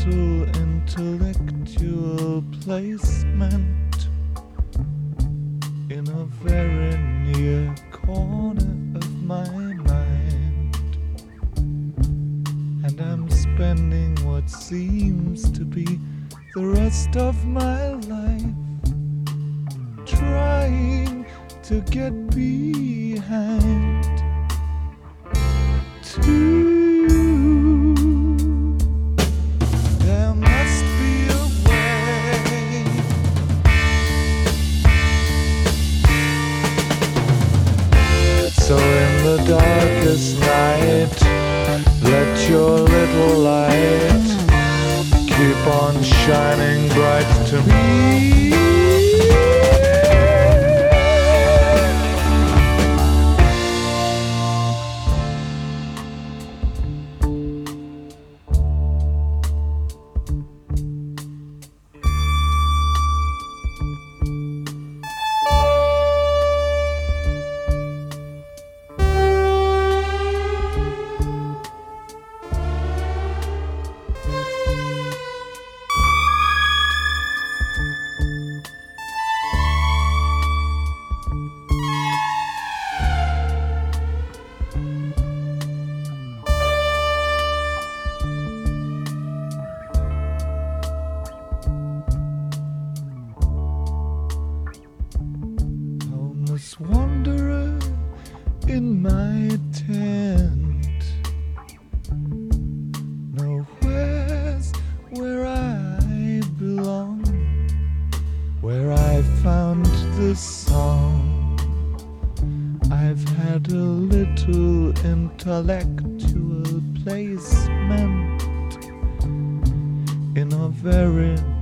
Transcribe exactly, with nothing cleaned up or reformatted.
little intellectual placement in a very near corner of my mind, and I'm spending what seems to be the rest of my life trying to get behind to. There must be a way. So in the darkest night, let your little light keep on shining bright to me. Wanderer in my tent, nowhere's where I belong, where I found this song. I've had a little intellectual placement in a very